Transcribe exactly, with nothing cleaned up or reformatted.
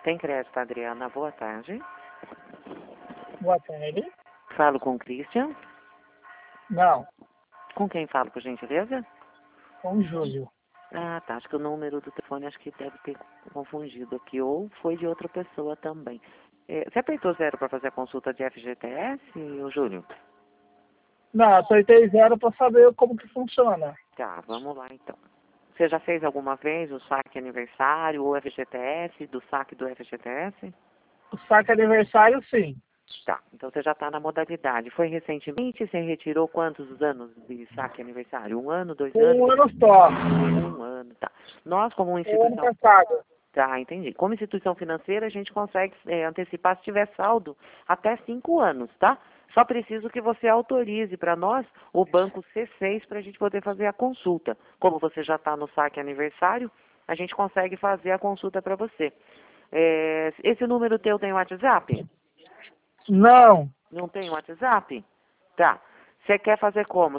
Tem crédito, Adriana. Boa tarde. Boa tarde. Falo com o Christian. Não, Com quem falo, por gentileza? com o Júlio. Ah, tá. Acho que o número do telefone acho que deve ter confundido aqui. Ou foi de outra pessoa também. É, você apertou zero para fazer a consulta de F G T S, ô Júlio? Não, apertei zero para saber como que funciona. Tá, vamos lá então. Você já fez alguma vez o saque aniversário ou F G T S, do saque do F G T S? O saque aniversário, sim. Tá, então você já está na modalidade. Foi recentemente? Você retirou quantos anos de saque aniversário? Um ano, dois anos? Um ano só. Um ano, tá. Nós, como uma O ano instituição... passado. Tá, entendi. Como instituição financeira, a gente consegue é, antecipar se tiver saldo até cinco anos, tá? Só preciso que você autorize para nós o banco C seis para a gente poder fazer a consulta. Como você já está no saque aniversário, a gente consegue fazer a consulta para você. É, esse número teu tem WhatsApp? Não. Não tem WhatsApp? Tá. Você quer fazer como?